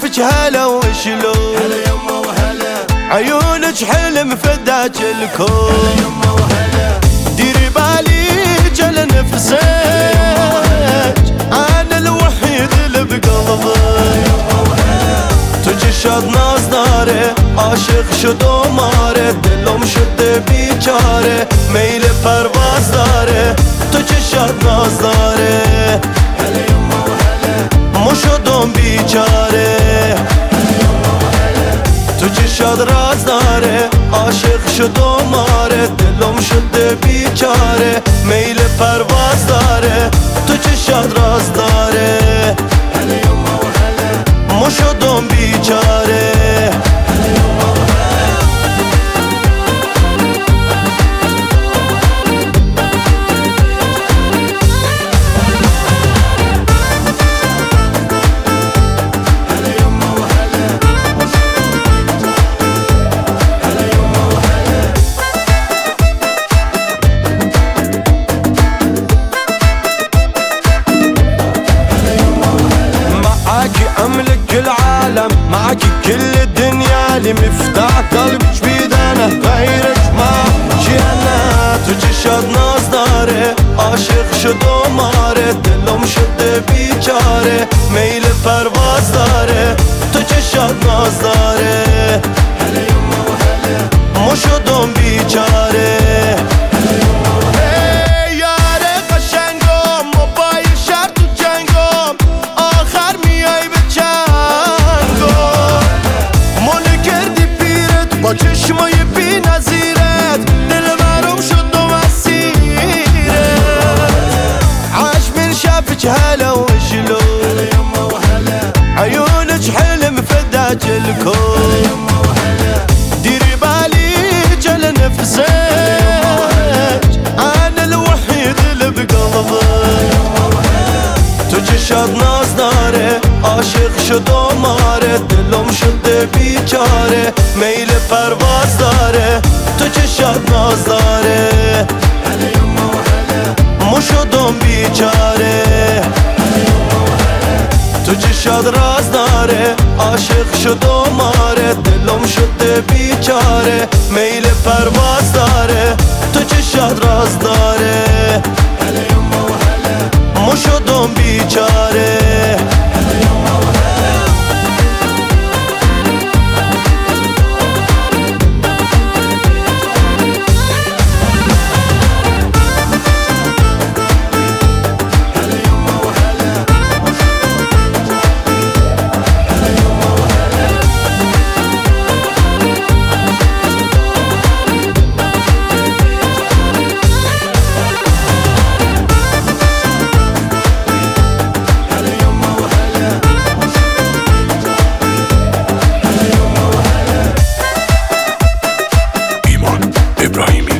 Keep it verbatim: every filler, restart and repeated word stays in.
شافك هلا وشلون، هلا يما وهلا، عيونك حلم فداك الكون، هلا يما وهلا، ديري باليك على نفسك، انا الوحيد اللي بقلبك، تجي ناز داره عاشق شد و ماره، دلم شده بیچاره میل پرواز داره، تو چه شاد ناز داره، هلا يما وهلا، مو شدم بیچاره، تو چه شاد راز داره عاشق شد و ماره، دلم شده بیچاره میل پرواز داره، تو چه شاد راز داره، هلا يما وهلا، مو شدم بیچاره. أملك العالم معك كل الدنيا، لي مفتاح قلبك بيدنا غيرك ما شي أنا، تجي شاد ناز داره عاشق شد و ماره، دلم شده بیچاره میل پرواز داره، تجي شاد ناز داره، هلا يما وهلا، مو شدم بیچاره. با چشمای بی نظیرت دل برم شد و مسیرت، عاش من شافك هلا وشلون، هلا يما وهلا، عيونك حلم فداك الكون، ديري باليك على نفسك، انا الوحيد اللي بقلبك، تجي شاد ناز داره عاشق شد و ماره، دلم شده بیچاره میل پرواز داره، تو چه شاد ناز داره، هلا يما وهلا، مو شدم بیچاره، تو چه شاد راز داره عاشق شد و ماره، دلم شده بیچاره میل پرواز داره، تو چه شاد راز داره، هلا يما وهلا، مو شدم بیچاره. İbrahimi